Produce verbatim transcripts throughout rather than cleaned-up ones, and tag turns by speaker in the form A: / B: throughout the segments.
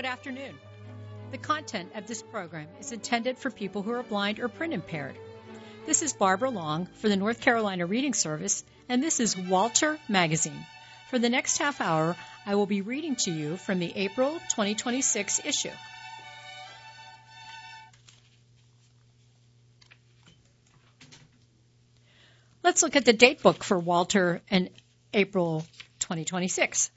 A: Good afternoon. The content of this program is intended for people who are blind or print impaired. This is Barbara Long for the North Carolina Reading Service, and this is Walter Magazine. For the next half hour, I will be reading to you from the April twenty twenty-six issue. Let's look at the date book for Walter in April twenty twenty-six.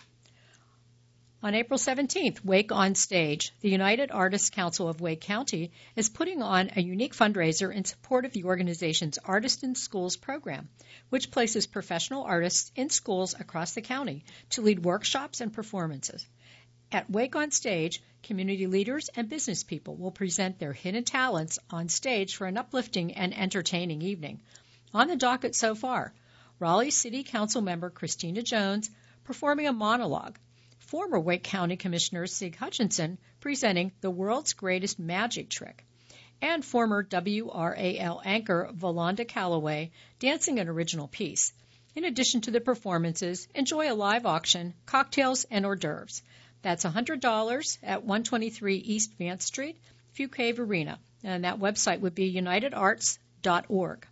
A: On April seventeenth, Wake on Stage, the United Artists Council of Wake County is putting on a unique fundraiser in support of the organization's Artists in Schools program, which places professional artists in schools across the county to lead workshops and performances. At Wake on Stage, community leaders and business people will present their hidden talents on stage for an uplifting and entertaining evening. On the docket so far, Raleigh City Council member Christina Jones performing a monologue, former Wake County Commissioner Sig Hutchinson presenting The World's Greatest Magic Trick, and former W R A L anchor Valonda Calloway dancing an original piece. In addition to the performances, enjoy a live auction, cocktails, and hors d'oeuvres. That's one hundred dollars at one twenty-three East Vance Street, Few Cave Arena, and that website would be united arts dot org.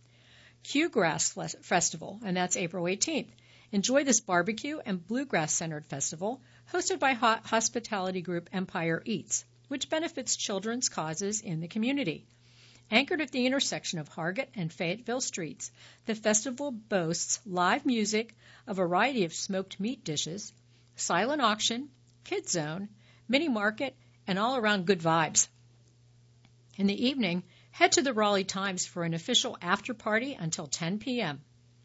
A: Q-Grass Festival, and that's April eighteenth. Enjoy this barbecue and bluegrass-centered festival hosted by hospitality group Empire Eats, which benefits children's causes in the community. Anchored at the intersection of Hargett and Fayetteville Streets, the festival boasts live music, a variety of smoked meat dishes, silent auction, kids zone, mini market, and all-around good vibes. In the evening, head to the Raleigh Times for an official after-party until ten p.m.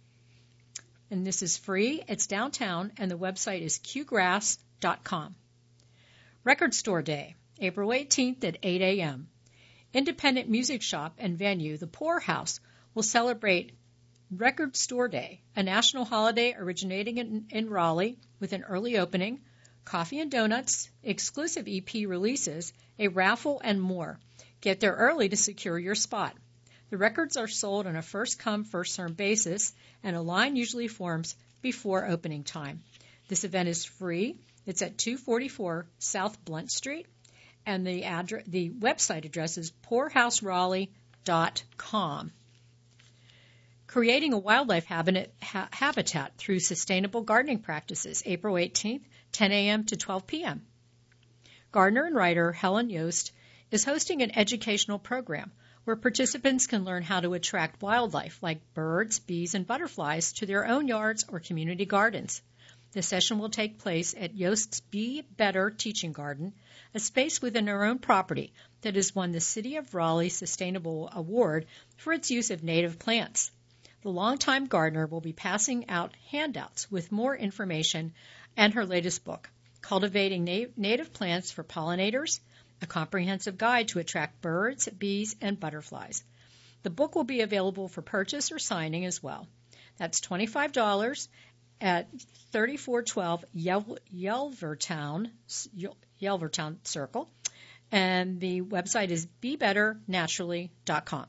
A: And this is free. It's downtown, and the website is q grass dot com. Record Store Day, April eighteenth at eight a.m. Independent music shop and venue, The Pour House, will celebrate Record Store Day, a national holiday originating in, in Raleigh with an early opening, coffee and donuts, exclusive E P releases, a raffle, and more. Get there early to secure your spot. The records are sold on a first-come, first-served basis, and a line usually forms before opening time. This event is free. It's at two forty-four South Blunt Street, and the address, the website address is pour house raleigh dot com. Creating a wildlife habitat, ha- habitat through sustainable gardening practices, April eighteenth, ten a.m. to twelve p.m. Gardener and writer Helen Yost is hosting an educational program where participants can learn how to attract wildlife like birds, bees, and butterflies to their own yards or community gardens. The session will take place at Yost's Be Better Teaching Garden, a space within our own property that has won the City of Raleigh Sustainable Award for its use of native plants. The longtime gardener will be passing out handouts with more information and her latest book, Cultivating Na- Native Plants for Pollinators, a comprehensive guide to attract birds, bees, and butterflies. The book will be available for purchase or signing as well. That's twenty-five dollars at thirty-four twelve Yel- Yelvertown, Yelvertown Circle, and the website is be better naturally dot com.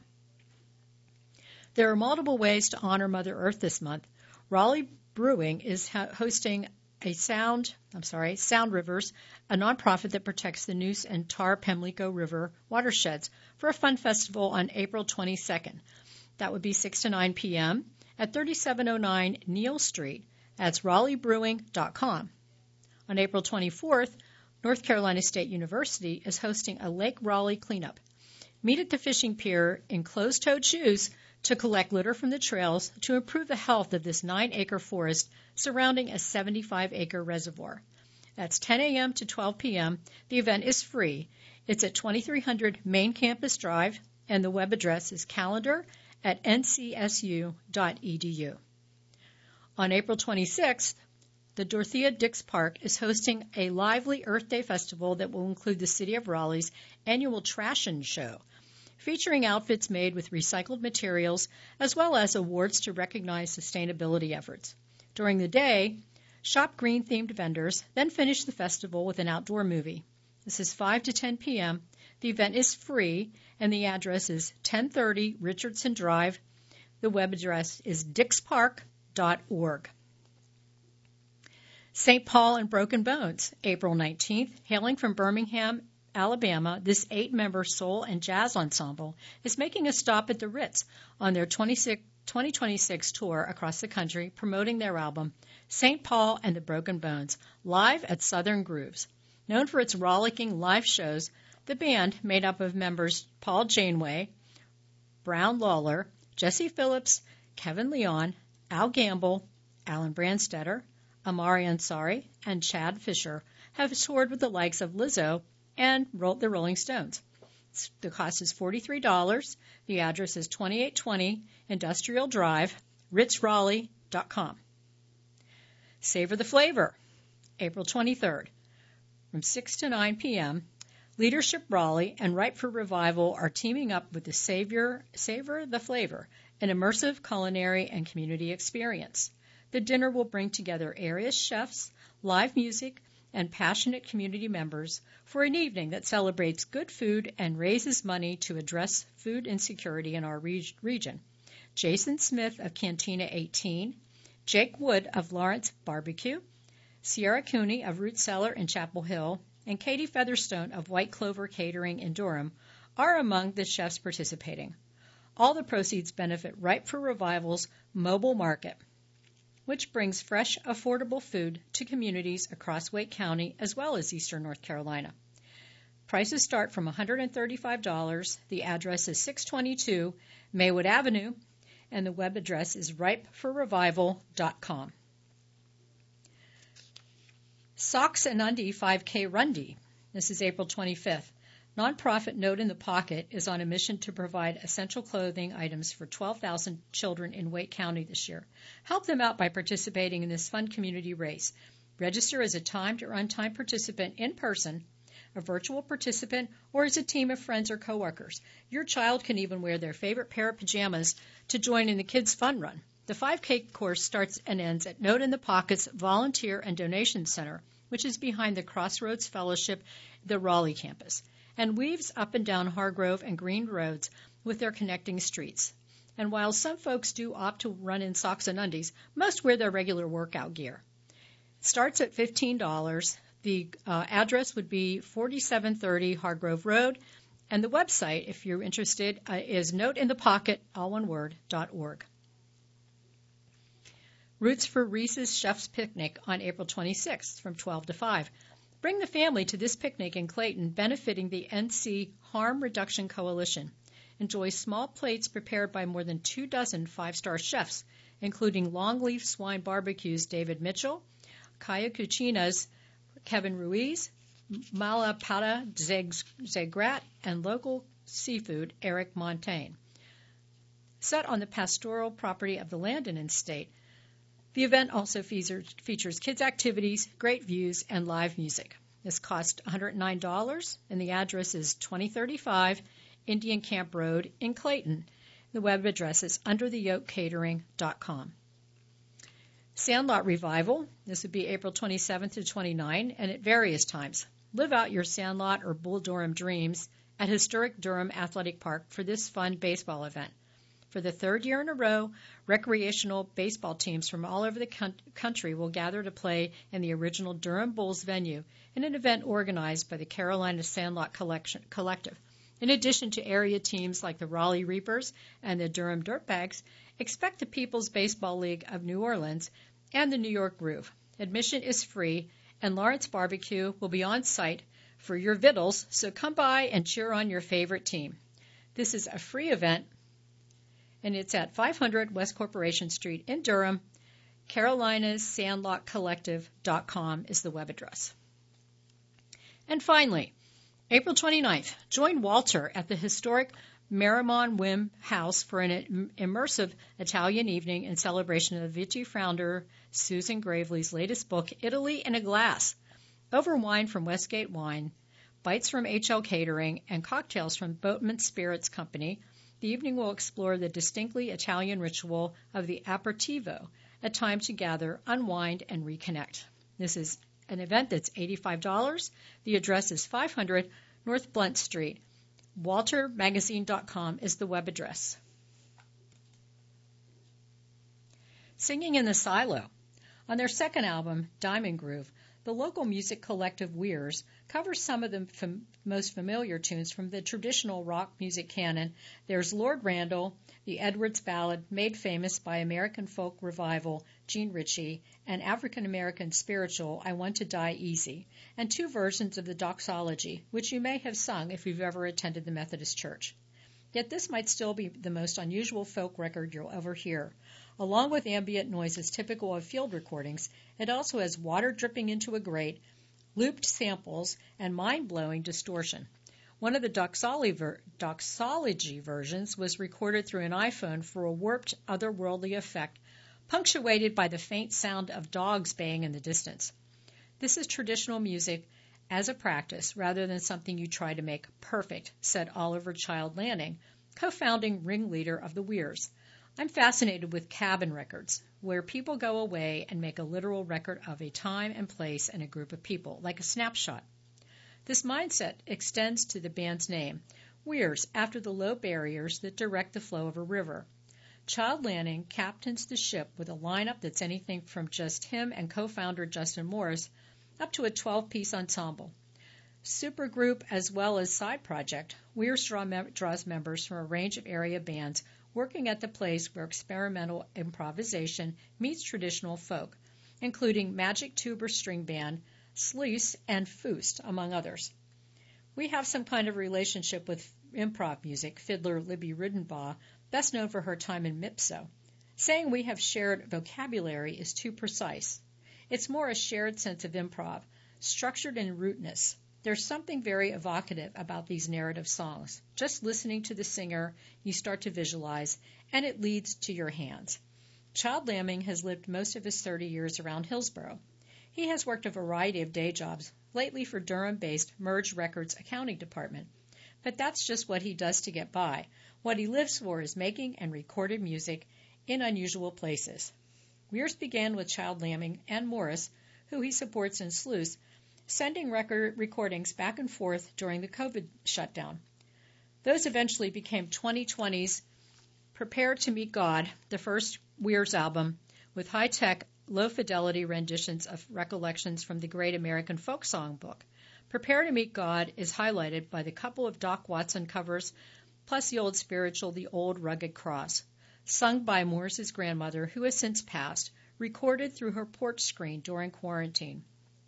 A: There are multiple ways to honor Mother Earth this month. Raleigh Brewing is ha- hosting a Sound, I'm sorry, Sound Rivers, a nonprofit that protects the Neuse and Tar Pamlico River watersheds, for a fun festival on April twenty-second. That would be six to nine p.m. at thirty-seven oh nine Neal Street. That's raleigh brewing dot com. On April twenty-fourth, North Carolina State University is hosting a Lake Raleigh cleanup. Meet at the fishing pier in closed-toed shoes to collect litter from the trails to improve the health of this nine-acre forest surrounding a seventy-five acre reservoir. That's ten a.m. to twelve p.m. The event is free. It's at twenty-three hundred Main Campus Drive, and the web address is calendar at n c s u dot e d u. On April twenty-sixth, the Dorothea Dix Park is hosting a lively Earth Day festival that will include the City of Raleigh's annual Trashin' Show, featuring outfits made with recycled materials, as well as awards to recognize sustainability efforts. During the day, shop green-themed vendors, then finish the festival with an outdoor movie. This is five to ten p.m. The event is free, and the address is ten thirty Richardson Drive. The web address is dix park dot org. Saint Paul and Broken Bones, April nineteenth. Hailing from Birmingham, Alabama, this eight-member soul and jazz ensemble is making a stop at the Ritz on their twenty twenty-six tour across the country, promoting their album, Saint Paul and the Broken Bones, live at Southern Grooves. Known for its rollicking live shows, the band, made up of members Paul Janeway, Brown Lawler, Jesse Phillips, Kevin Leon, Al Gamble, Alan Branstetter, Amari Ansari, and Chad Fisher, have toured with the likes of Lizzo and the Rolling Stones. The cost is forty-three dollars. The address is twenty-eight twenty Industrial Drive, ritz raleigh dot com. Savor the Flavor, April twenty-third. From six to nine p.m., Leadership Raleigh and Ripe for Revival are teaming up with the Savior, Savor the Flavor, an immersive culinary and community experience. The dinner will bring together area chefs, live music, and passionate community members for an evening that celebrates good food and raises money to address food insecurity in our re- region. Jason Smith of Cantina eighteen, Jake Wood of Lawrence Barbecue, Sierra Cooney of Root Cellar in Chapel Hill, and Katie Featherstone of White Clover Catering in Durham are among the chefs participating. All the proceeds benefit Ripe for Revival's mobile market, which brings fresh, affordable food to communities across Wake County as well as eastern North Carolina. Prices start from one hundred thirty-five dollars. The address is six twenty-two Maywood Avenue, and the web address is ripe for revival dot com. Socks and Undie five K Rundy. This is April twenty-fifth. Nonprofit Note in the Pocket is on a mission to provide essential clothing items for twelve thousand children in Wake County this year. Help them out by participating in this fun community race. Register as a timed or untimed participant in person, a virtual participant, or as a team of friends or coworkers. Your child can even wear their favorite pair of pajamas to join in the Kids Fun Run. The five K course starts and ends at Note in the Pocket's Volunteer and Donation Center, which is behind the Crossroads Fellowship, the Raleigh campus, and weaves up and down Hargrove and Green roads with their connecting streets. And while some folks do opt to run in socks and undies, most wear their regular workout gear. It starts at fifteen dollars. The uh, address would be forty-seven thirty Hargrove Road, and the website, if you're interested, uh, is noteinthepocket, all one word, dot org. Roots for Reese's Chef's Picnic on April twenty-sixth from twelve to five. Bring the family to this picnic in Clayton, benefiting the N C Harm Reduction Coalition. Enjoy small plates prepared by more than two dozen five-star chefs, including Longleaf Swine Barbecue's David Mitchell, Kaya Cucina's Kevin Ruiz, Malapata Zegrat, and local seafood Eric Montaigne. Set on the pastoral property of the Landon Estate, the event also features, features kids' activities, great views, and live music. This costs one hundred nine dollars, and the address is twenty thirty-five Indian Camp Road in Clayton. The web address is under the yoke catering dot com. Sandlot Revival. This would be April twenty-seventh to twenty-ninth, and at various times. Live out your Sandlot or Bull Durham dreams at Historic Durham Athletic Park for this fun baseball event. For the third year in a row, recreational baseball teams from all over the country will gather to play in the original Durham Bulls venue in an event organized by the Carolina Sandlot Collection, Collective. In addition to area teams like the Raleigh Reapers and the Durham Dirtbags, expect the People's Baseball League of New Orleans and the New York Groove. Admission is free, and Lawrence Barbecue will be on site for your vittles, so come by and cheer on your favorite team. This is a free event, and it's at five hundred West Corporation Street in Durham. Carolina's Sandlot Collective dot com is the web address. And finally, April twenty-ninth, join Walter at the historic Marimon Wim House for an immersive Italian evening in celebration of Vichy founder Susan Gravely's latest book, Italy in a Glass. Over wine from Westgate Wine, bites from H L Catering, and cocktails from Boatman Spirits Company, the evening will explore the distinctly Italian ritual of the aperitivo, a time to gather, unwind, and reconnect. This is an event that's eighty-five dollars. The address is five hundred North Blunt Street. walter magazine dot com is the web address. Singing in the Silo. On their second album, Diamond Groove, the local music collective Weirs covers some of the fam- most familiar tunes from the traditional rock music canon. There's Lord Randall, the Edwards Ballad, made famous by American folk revival Gene Ritchie, and African-American spiritual I Want to Die Easy, and two versions of the Doxology, which you may have sung if you've ever attended the Methodist Church. Yet this might still be the most unusual folk record you'll ever hear. Along with ambient noises typical of field recordings, it also has water dripping into a grate, looped samples, and mind-blowing distortion. One of the doxology, ver- doxology versions was recorded through an iPhone for a warped, otherworldly effect, punctuated by the faint sound of dogs baying in the distance. This is traditional music as a practice rather than something you try to make perfect, said Oliver Child Lanning, co-founding ringleader of the Weirs. I'm fascinated with cabin records, where people go away and make a literal record of a time and place and a group of people, like a snapshot. This mindset extends to the band's name, Weirs, after the low barriers that direct the flow of a river. Child Lanning captains the ship with a lineup that's anything from just him and co-founder Justin Morris up to a twelve-piece ensemble. Supergroup as well as side project, Weirs draw mem- draws members from a range of area bands working at the place where experimental improvisation meets traditional folk, including Magic Tuber String Band, Sluice, and Foost, among others. We have some kind of relationship with improv music, fiddler Libby Ridenbaugh, best known for her time in Mipso. Saying we have shared vocabulary is too precise. It's more a shared sense of improv, structured in rootness. There's something very evocative about these narrative songs. Just listening to the singer, you start to visualize, and it leads to your hands. Child Lanning has lived most of his thirty years around Hillsborough. He has worked a variety of day jobs, lately for Durham-based Merge Records accounting department. But that's just what he does to get by. What he lives for is making and recorded music in unusual places. Weirs began with Child Lanning and Morris, who he supports in Sluice, sending record recordings back and forth during the COVID shutdown. Those eventually became twenty twenty's Prepare to Meet God, the first Weirs album, with high-tech, low-fidelity renditions of recollections from the Great American Folk Song Book. Prepare to Meet God is highlighted by the couple of Doc Watson covers, plus the old spiritual, The Old Rugged Cross, sung by Morris's grandmother, who has since passed, recorded through her porch screen during quarantine.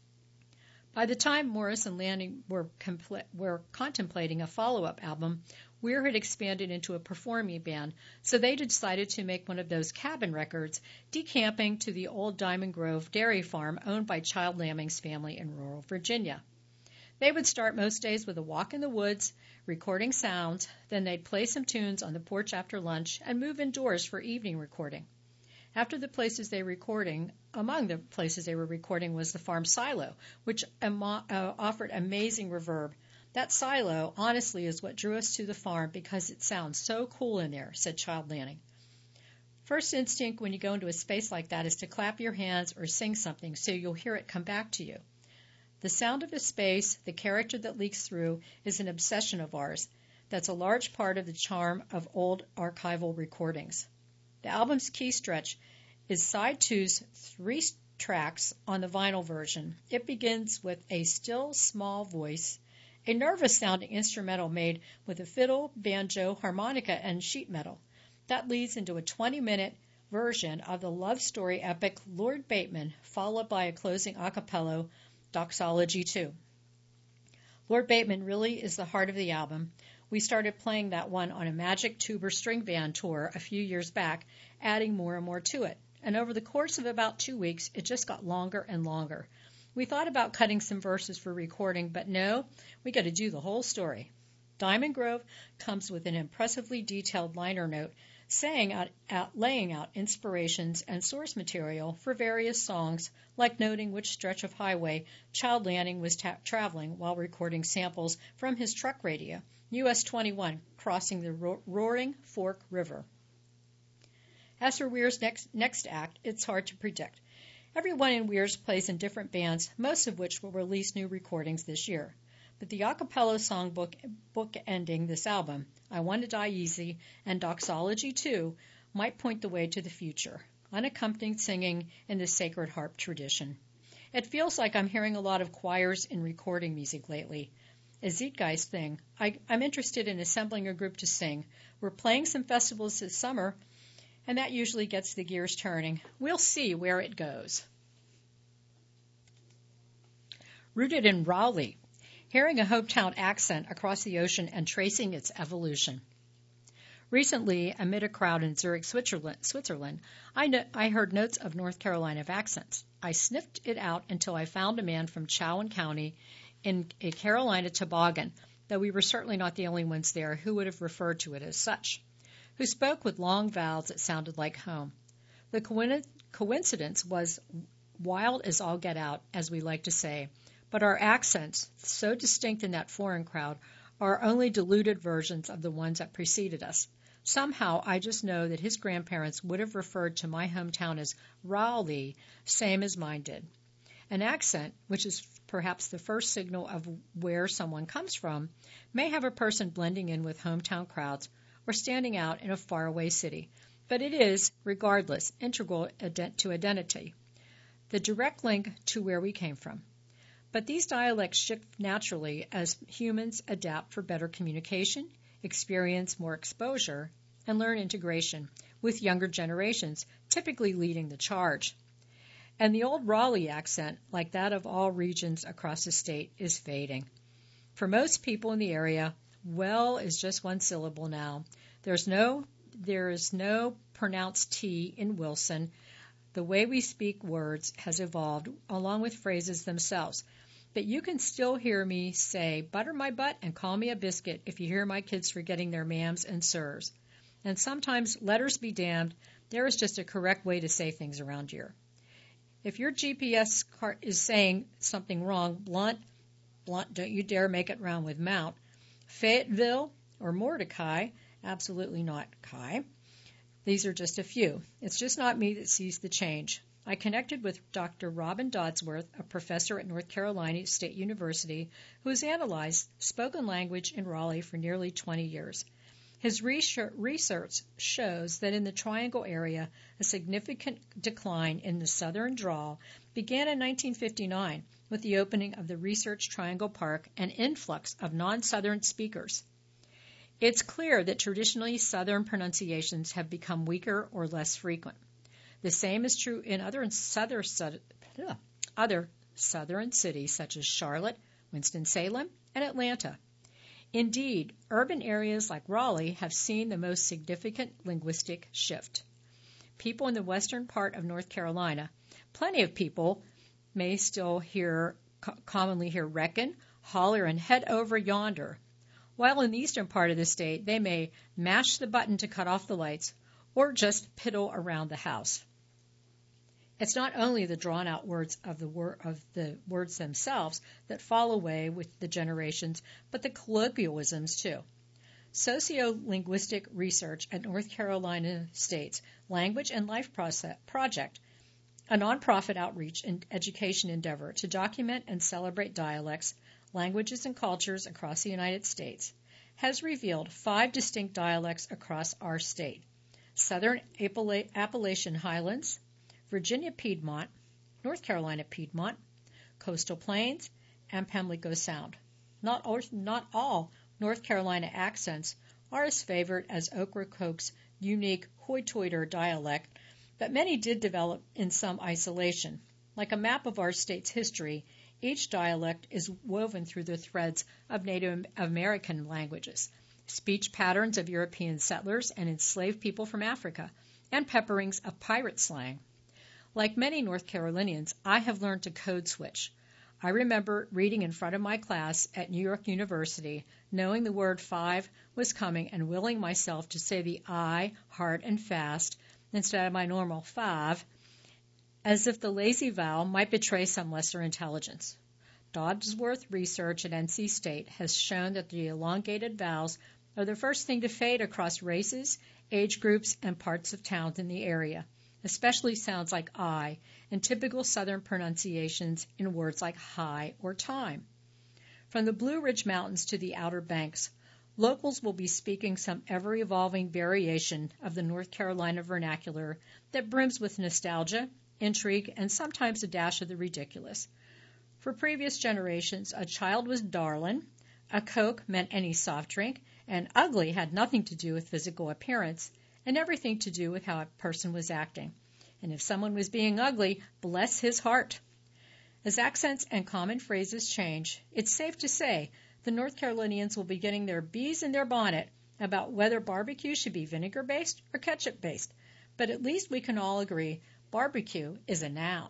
A: By the time Morris and Lanning were, compl- were contemplating a follow-up album, Weir had expanded into a performing band, so they decided to make one of those cabin records, decamping to the old Diamond Grove dairy farm owned by Child Lanning's family in rural Virginia. They would start most days with a walk in the woods, recording sounds, then they'd play some tunes on the porch after lunch and move indoors for evening recording. After the places they were recording, among the places they were recording was the farm silo, which amo- uh, offered amazing reverb. That silo, honestly, is what drew us to the farm because it sounds so cool in there, said Child Lanning. First instinct when you go into a space like that is to clap your hands or sing something so you'll hear it come back to you. The sound of the space, the character that leaks through, is an obsession of ours. That's a large part of the charm of old archival recordings. The album's key stretch is side two's three tracks on the vinyl version. It begins with a still small voice, a nervous-sounding instrumental made with a fiddle, banjo, harmonica, and sheet metal. That leads into a twenty-minute version of the love story epic Lord Bateman, followed by a closing a cappella, Doxology two. Lord Bateman really is the heart of the album. We started playing that one on a Magic Tuber String Band tour a few years back, adding more and more to it. And over the course of about two weeks, it just got longer and longer. We thought about cutting some verses for recording, but no, we got to do the whole story. Diamond Grove comes with an impressively detailed liner note saying out, out, laying out inspirations and source material for various songs, like noting which stretch of highway Child Lanning was ta- traveling while recording samples from his truck radio, U S twenty-one, crossing the ro- roaring Fork River. As for Weir's next, next act, it's hard to predict. Everyone in Weirs plays in different bands, most of which will release new recordings this year. But the a cappella songbook book ending this album, I Want to Die Easy and Doxology two, might point the way to the future. unaccompanied singing in the sacred harp tradition. It feels like I'm hearing a lot of choirs in recording music lately. A Zeitgeist thing. I, I'm interested in assembling a group to sing. We're playing some festivals this summer, and that usually gets the gears turning. We'll see where it goes. Rooted in Raleigh, hearing a hometown accent across the ocean and tracing its evolution. Recently, amid a crowd in Zurich, Switzerland, Switzerland I, no- I heard notes of North Carolina accents. I sniffed it out until I found a man from Chowan County in a Carolina toboggan, though we were certainly not the only ones there who would have referred to it as such, who spoke with long vowels that sounded like home. The co- coincidence was wild as all get out, as we like to say, but our accents, so distinct in that foreign crowd, are only diluted versions of the ones that preceded us. Somehow, I just know that his grandparents would have referred to my hometown as Raleigh, same as mine did. An accent, which is perhaps the first signal of where someone comes from, may have a person blending in with hometown crowds or standing out in a faraway city, but it is, regardless, integral to identity, the direct link to where we came from. But these dialects shift naturally as humans adapt for better communication, experience more exposure, and learn integration, with younger generations typically leading the charge. And the old Raleigh accent, like that of all regions across the state, is fading. For most people in the area, well is just one syllable now. There's no, there is no pronounced T in Wilson. The way we speak words has evolved, along with phrases themselves. But you can still hear me say, butter my butt and call me a biscuit if you hear my kids forgetting their ma'ams and sirs. And sometimes, letters be damned, there is just a correct way to say things around here. If your G P S car is saying something wrong, blunt, blunt, don't you dare make it round with Mount. Fayetteville or Mordecai, absolutely not Kai. These are just a few. It's just not me that sees the change. I connected with Doctor Robin Dodsworth, a professor at North Carolina State University, who has analyzed spoken language in Raleigh for nearly twenty years. His research shows that in the Triangle area, a significant decline in the southern drawl began in nineteen fifty-nine with the opening of the Research Triangle Park and influx of non-southern speakers. It's clear that traditionally southern pronunciations have become weaker or less frequent. The same is true in other southern, other southern cities such as Charlotte, Winston-Salem, and Atlanta. Indeed, urban areas like Raleigh have seen the most significant linguistic shift. People in the western part of North Carolina, plenty of people may still hear, commonly hear reckon, holler, and head over yonder, while in the eastern part of the state they may mash the button to cut off the lights or just piddle around the house. It's not only the drawn-out words of the, wor- of the words themselves that fall away with the generations, but the colloquialisms too. Sociolinguistic research at North Carolina State's Language and Life Project, a nonprofit outreach and education endeavor to document and celebrate dialects, languages, and cultures across the United States, has revealed five distinct dialects across our state: Southern Appala- Appalachian Highlands, Virginia Piedmont, North Carolina Piedmont, Coastal Plains, and Pamlico Sound. Not all, not all North Carolina accents are as favored as Ocracoke's unique Hoytoider dialect, but many did develop in some isolation. Like a map of our state's history, each dialect is woven through the threads of Native American languages, speech patterns of European settlers and enslaved people from Africa, and pepperings of pirate slang. Like many North Carolinians, I have learned to code switch. I remember reading in front of my class at New York University, knowing the word five was coming and willing myself to say the I hard and fast instead of my normal five, as if the lazy vowel might betray some lesser intelligence. Dodsworth research at N C State has shown that the elongated vowels are the first thing to fade across races, age groups, and parts of towns in the area, especially sounds like I and typical Southern pronunciations in words like high or time. From the Blue Ridge Mountains to the Outer Banks, Locals will be speaking some ever-evolving variation of the North Carolina vernacular that brims with nostalgia, intrigue, and sometimes a dash of the ridiculous. For previous generations, a child was darlin', a Coke meant any soft drink, and ugly had nothing to do with physical appearance and everything to do with how a person was acting. And if someone was being ugly, bless his heart. As accents and common phrases change, it's safe to say the North Carolinians will be getting their bees in their bonnet about whether barbecue should be vinegar-based or ketchup-based. But at least we can all agree barbecue is a noun.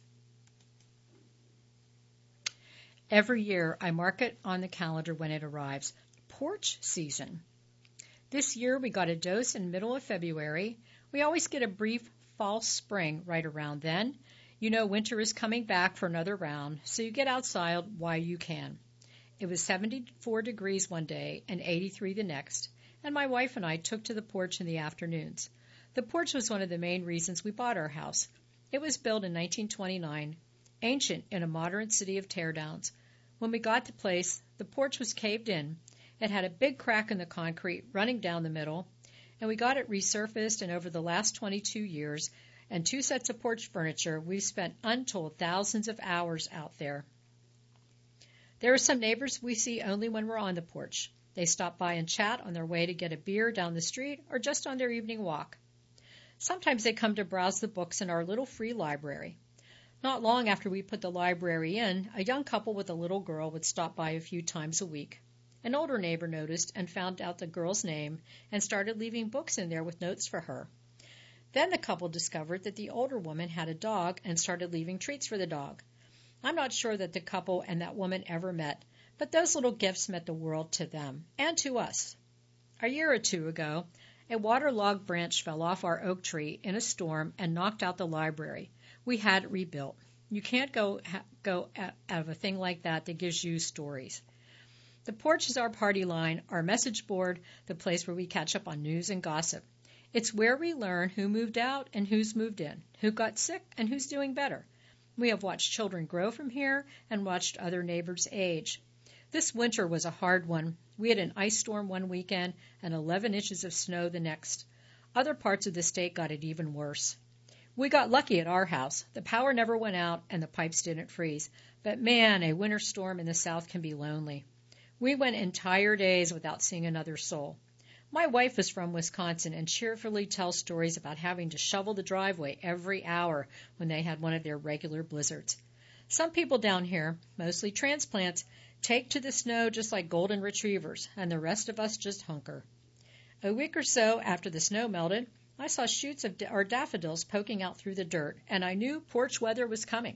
A: Every year I mark it on the calendar when it arrives. Porch season. This year we got a dose in the middle of February. We always get a brief false spring right around then. You know winter is coming back for another round, so you get outside while you can. It was seventy-four degrees one day and eighty-three the next, and my wife and I took to the porch in the afternoons. The porch was one of the main reasons we bought our house. It was built in nineteen twenty-nine, ancient in a modern city of teardowns. When we got the place, the porch was caved in. It had a big crack in the concrete running down the middle, and we got it resurfaced, and over the last twenty-two years and two sets of porch furniture, we've spent untold thousands of hours out there. There are some neighbors we see only when we're on the porch. They stop by and chat on their way to get a beer down the street or just on their evening walk. Sometimes they come to browse the books in our little free library. Not long after we put the library in, a young couple with a little girl would stop by a few times a week. An older neighbor noticed and found out the girl's name and started leaving books in there with notes for her. Then the couple discovered that the older woman had a dog and started leaving treats for the dog. I'm not sure that the couple and that woman ever met, but those little gifts meant the world to them and to us. A year or two ago, a waterlogged branch fell off our oak tree in a storm and knocked out the library. We had it rebuilt. You can't go ha- go out of a thing like that that gives you stories. The porch is our party line, our message board, the place where we catch up on news and gossip. It's where we learn who moved out and who's moved in, who got sick and who's doing better. We have watched children grow from here and watched other neighbors age. This winter was a hard one. We had an ice storm one weekend and eleven inches of snow the next. Other parts of the state got it even worse. We got lucky at our house. The power never went out and the pipes didn't freeze. But man, a winter storm in the south can be lonely. We went entire days without seeing another soul. My wife is from Wisconsin and cheerfully tells stories about having to shovel the driveway every hour when they had one of their regular blizzards. Some people down here, mostly transplants, take to the snow just like golden retrievers, and the rest of us just hunker. A week or so after the snow melted, I saw shoots of da- or daffodils poking out through the dirt, and I knew porch weather was coming.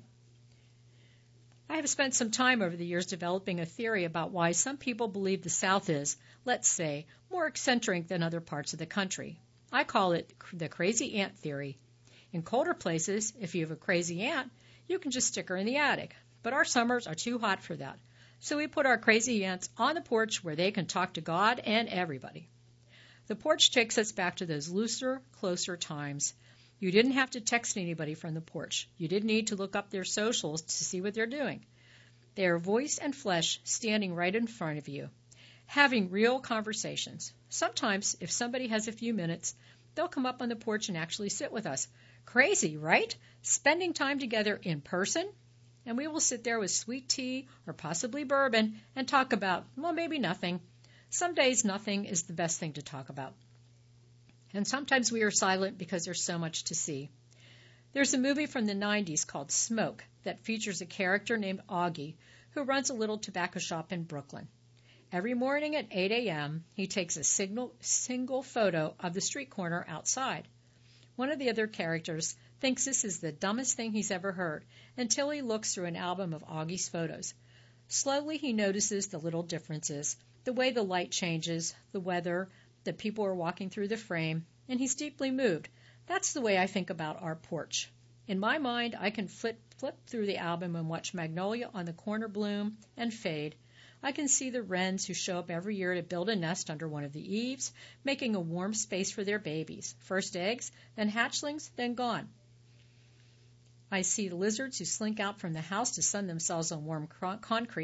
A: I have spent some time over the years developing a theory about why some people believe the South is, let's say, more eccentric than other parts of the country. I call it the crazy ant theory. In colder places, if you have a crazy aunt, you can just stick her in the attic. But our summers are too hot for that. So we put our crazy aunts on the porch where they can talk to God and everybody. The porch takes us back to those looser, closer times. You didn't have to text anybody from the porch. You didn't need to look up their socials to see what they're doing. They are voice and flesh standing right in front of you, having real conversations. Sometimes, if somebody has a few minutes, they'll come up on the porch and actually sit with us. Crazy, right? Spending time together in person? And we will sit there with sweet tea or possibly bourbon and talk about, well, maybe nothing. Some days nothing is the best thing to talk about. And sometimes we are silent because there's so much to see. There's a movie from the nineties called Smoke that features a character named Augie who runs a little tobacco shop in Brooklyn. Every morning at eight a.m., he takes a signal, single photo of the street corner outside. One of the other characters thinks this is the dumbest thing he's ever heard until he looks through an album of Augie's photos. Slowly he notices the little differences, the way the light changes, the weather, that people are walking through the frame, and he's deeply moved. That's the way I think about our porch. In my mind, I can flip, flip through the album and watch magnolia on the corner bloom and fade. I can see the wrens who show up every year to build a nest under one of the eaves, making a warm space for their babies. First eggs, then hatchlings, then gone. I see the lizards who slink out from the house to sun themselves on warm concrete.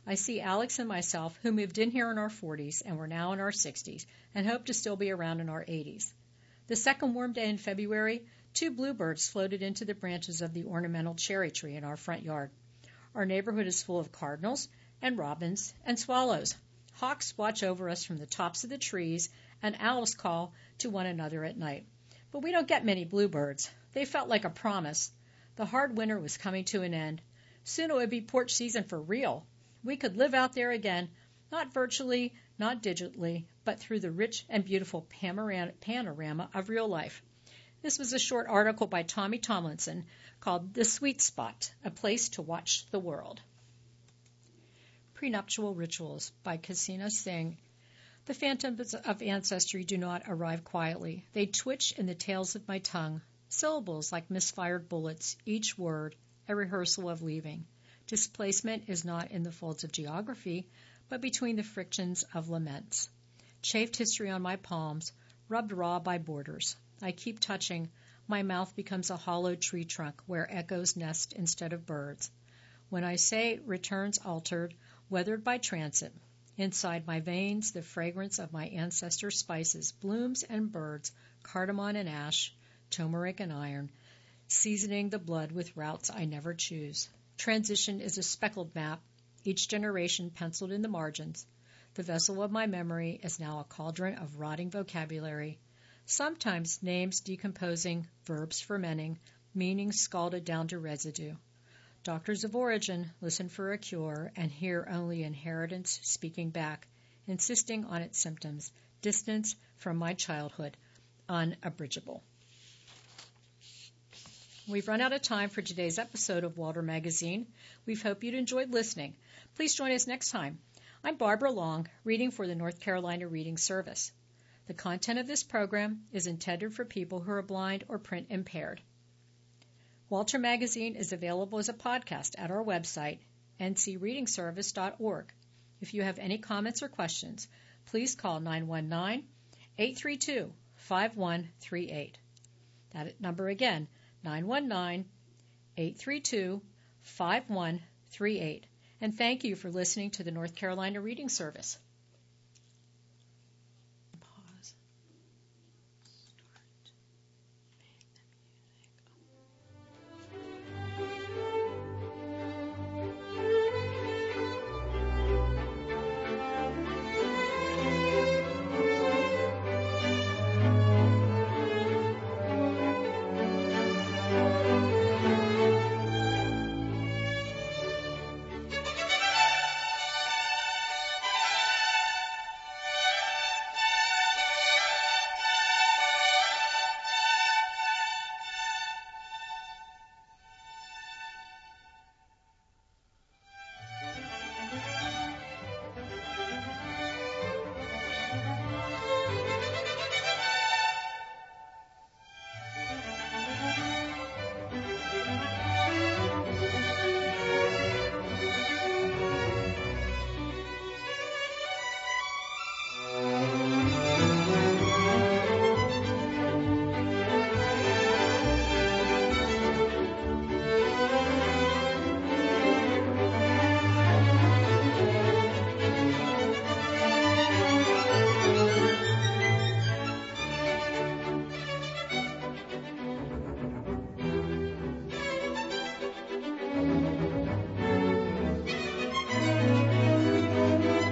A: I see Alex and myself, who moved in here in our forties and we're now in our sixties, and hope to still be around in our eighties. The second warm day in February, two bluebirds floated into the branches of the ornamental cherry tree in our front yard. Our neighborhood is full of cardinals and robins and swallows. Hawks watch over us from the tops of the trees, and owls call to one another at night. But we don't get many bluebirds. They felt like a promise. The hard winter was coming to an end. Soon it would be porch season for real. We could live out there again, not virtually, not digitally, but through the rich and beautiful panorama of real life. This was a short article by Tommy Tomlinson called The Sweet Spot, A Place to Watch the World. Prenuptial Rituals by Kasina Singh. The phantoms of ancestry do not arrive quietly. They twitch in the tails of my tongue, syllables like misfired bullets, each word a rehearsal of leaving. Displacement is not in the folds of geography, but between the frictions of laments. Chafed history on my palms, rubbed raw by borders. I keep touching. My mouth becomes a hollow tree trunk where echoes nest instead of birds. When I say returns altered, weathered by transit, inside my veins the fragrance of my ancestors' spices, blooms and birds, cardamom and ash, turmeric and iron, seasoning the blood with routes I never choose. Transition is a speckled map, each generation penciled in the margins. The vessel of my memory is now a cauldron of rotting vocabulary, sometimes names decomposing, verbs fermenting, meanings scalded down to residue. Doctors of origin listen for a cure and hear only inheritance speaking back, insisting on its symptoms, distance from my childhood, unabridgeable. We've run out of time for today's episode of Walter Magazine. We hope you'd enjoyed listening. Please join us next time. I'm Barbara Long, reading for the North Carolina Reading Service. The content of this program is intended for people who are blind or print impaired. Walter Magazine is available as a podcast at our website, n c reading service dot org. If you have any comments or questions, please call nine one nine, eight three two, five one three eight. That number again, nine one nine, eight three two, five one three eight. And thank you for listening to the North Carolina Reading Service.